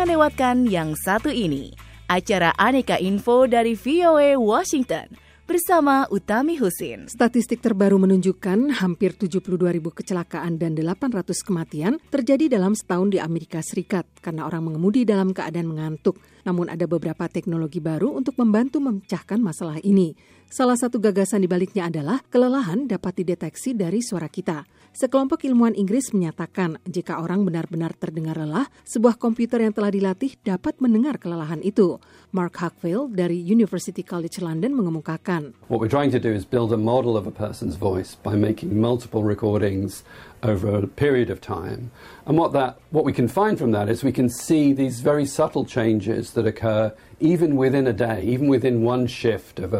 Jangan lewatkan yang satu ini, acara Aneka Info dari VOA Washington bersama Utami Husin. Statistik terbaru menunjukkan hampir 72.000 kecelakaan dan 800 kematian terjadi dalam setahun di Amerika Serikat karena orang mengemudi dalam keadaan mengantuk. Namun ada beberapa teknologi baru untuk membantu memecahkan masalah ini. Salah satu gagasan di baliknya adalah kelelahan dapat dideteksi dari suara kita. Sekelompok ilmuwan Inggris menyatakan jika orang benar-benar terdengar lelah, sebuah komputer yang telah dilatih dapat mendengar kelelahan itu. Mark Huckfield dari University College London mengemukakan. What we're trying to do is build a model of a person's voice by making multiple recordings over a period of time. And what we can find from that is we can see these very subtle changes that occur even within a day, even within one shift of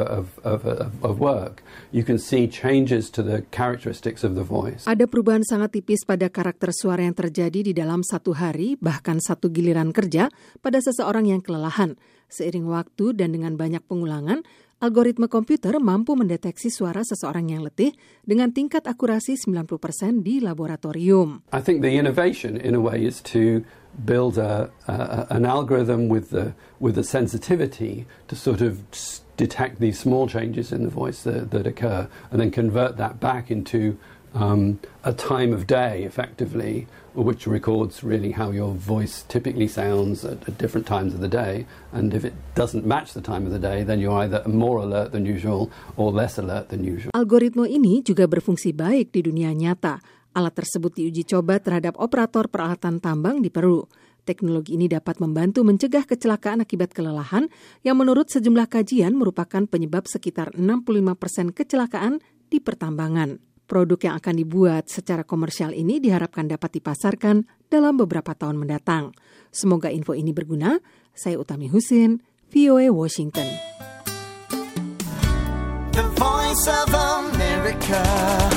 work. You can see changes to the characteristics of the voice. Ada perubahan sangat tipis pada karakter suara yang terjadi di dalam satu hari, bahkan satu giliran kerja pada seseorang yang kelelahan. Seiring waktu dan dengan banyak pengulangan, algoritma komputer mampu mendeteksi suara seseorang yang letih dengan tingkat akurasi 90% di laboratorium. I think the innovation in a way is to build an algorithm with the sensitivity to sort of detect these small changes in the voice that occur and then convert that back into a time of day, effectively, which records really how your voice typically sounds at different times of the day. And if it doesn't match the time of the day, then you're either more alert than usual or less alert than usual. Algoritma ini juga berfungsi baik di dunia nyata. Alat tersebut diuji coba terhadap operator peralatan tambang di Peru. Teknologi ini dapat membantu mencegah kecelakaan akibat kelelahan yang menurut sejumlah kajian merupakan penyebab sekitar 65% kecelakaan di pertambangan. Produk yang akan dibuat secara komersial ini diharapkan dapat dipasarkan dalam beberapa tahun mendatang. Semoga info ini berguna. Saya Utami Husin, VOA Washington. The Voice of America.